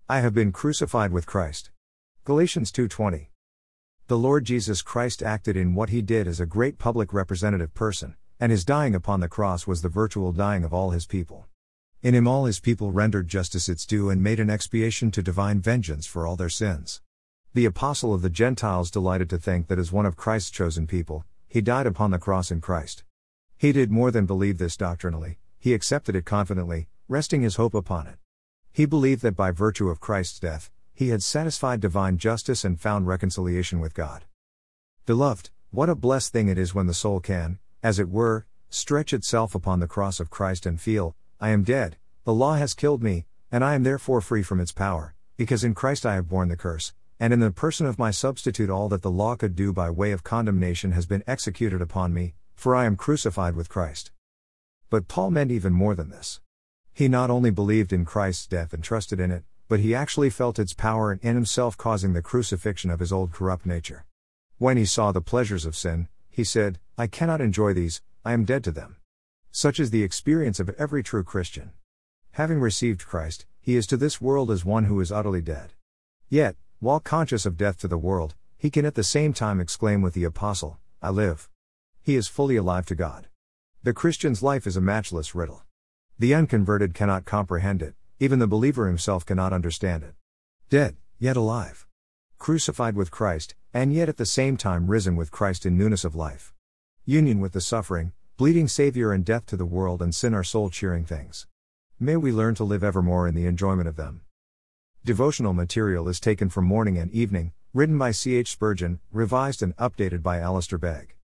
I have been crucified with Christ. Galatians 2:20. The Lord Jesus Christ acted in what he did as a great public representative person, and his dying upon the cross was the virtual dying of all his people. In him all his people rendered justice its due and made an expiation to divine vengeance for all their sins. The apostle of the Gentiles delighted to think that as one of Christ's chosen people, he died upon the cross in Christ. He did more than believe this doctrinally, he accepted it confidently, resting his hope upon it. He believed that by virtue of Christ's death, he had satisfied divine justice and found reconciliation with God. Beloved, what a blessed thing it is when the soul can, as it were, stretch itself upon the cross of Christ and feel, I am dead, the law has killed me, and I am therefore free from its power, because in Christ I have borne the curse, and in the person of my substitute all that the law could do by way of condemnation has been executed upon me, for I am crucified with Christ. But Paul meant even more than this. He not only believed in Christ's death and trusted in it, but he actually felt its power in himself causing the crucifixion of his old corrupt nature. When he saw the pleasures of sin, he said, I cannot enjoy these, I am dead to them. Such is the experience of every true Christian. Having received Christ, he is to this world as one who is utterly dead. Yet, while conscious of death to the world, he can at the same time exclaim with the apostle, I live. He is fully alive to God. The Christian's life is a matchless riddle. The unconverted cannot comprehend it, even the believer himself cannot understand it. Dead, yet alive. Crucified with Christ, and yet at the same time risen with Christ in newness of life. Union with the suffering, bleeding Savior and death to the world and sin are soul-cheering things. May we learn to live evermore in the enjoyment of them. Devotional material is taken from Morning and Evening, written by C. H. Spurgeon, revised and updated by Alistair Begg.